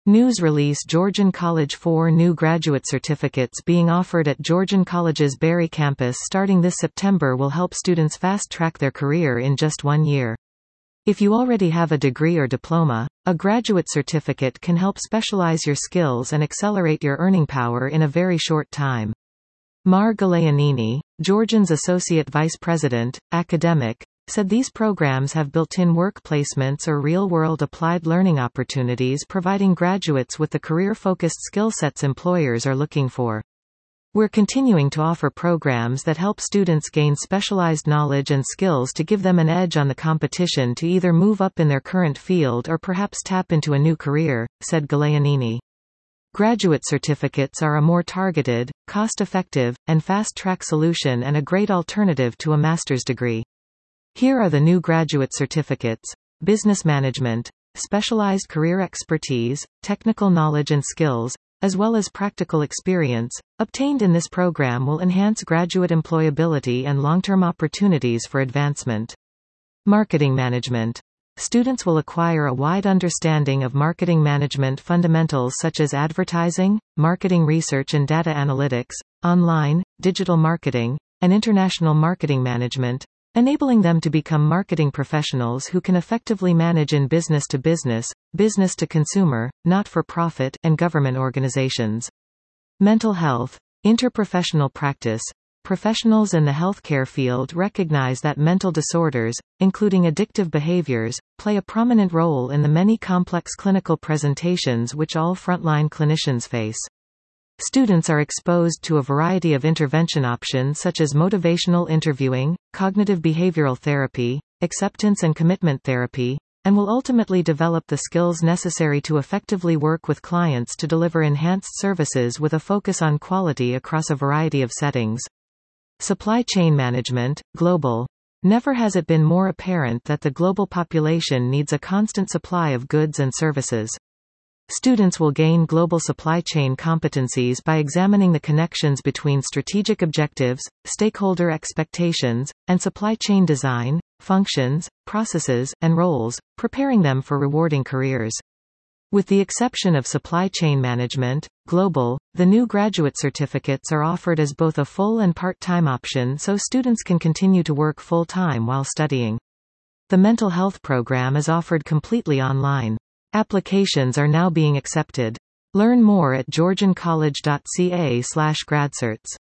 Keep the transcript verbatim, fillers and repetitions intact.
News release: Georgian College. Four new graduate certificates being offered at Georgian College's Barrie campus starting this September will help students fast-track their career in just one year. If you already have a degree or diploma, a graduate certificate can help specialize your skills and accelerate your earning power in a very short time. Mar Galeanini, Georgian's Associate Vice President, Academic, said these programs have built-in work placements or real-world applied learning opportunities, providing graduates with the career-focused skill sets employers are looking for. We're continuing to offer programs that help students gain specialized knowledge and skills to give them an edge on the competition to either move up in their current field or perhaps tap into a new career, said Galeanini. Graduate certificates are a more targeted, cost-effective, and fast-track solution and a great alternative to a master's degree. Here are the new graduate certificates: business management, specialized career expertise, technical knowledge and skills, as well as practical experience, obtained in this program will enhance graduate employability and long-term opportunities for advancement. Marketing management. Students will acquire a wide understanding of marketing management fundamentals such as advertising, marketing research and data analytics, online, digital marketing, and international marketing management, enabling them to become marketing professionals who can effectively manage in business-to-business, business-to-consumer, not-for-profit, and government organizations. Mental health. Interprofessional practice. Professionals in the healthcare field recognize that mental disorders, including addictive behaviors, play a prominent role in the many complex clinical presentations which all frontline clinicians face. Students are exposed to a variety of intervention options such as motivational interviewing, cognitive behavioral therapy, acceptance and commitment therapy, and will ultimately develop the skills necessary to effectively work with clients to deliver enhanced services with a focus on quality across a variety of settings. Supply chain management, global. Never has it been more apparent that the global population needs a constant supply of goods and services. Students will gain global supply chain competencies by examining the connections between strategic objectives, stakeholder expectations, and supply chain design, functions, processes, and roles, preparing them for rewarding careers. With the exception of supply chain management, global, the new graduate certificates are offered as both a full and part-time option so students can continue to work full-time while studying. The mental health program is offered completely online. Applications are now being accepted. Learn more at georgian college dot c a slash gradcerts.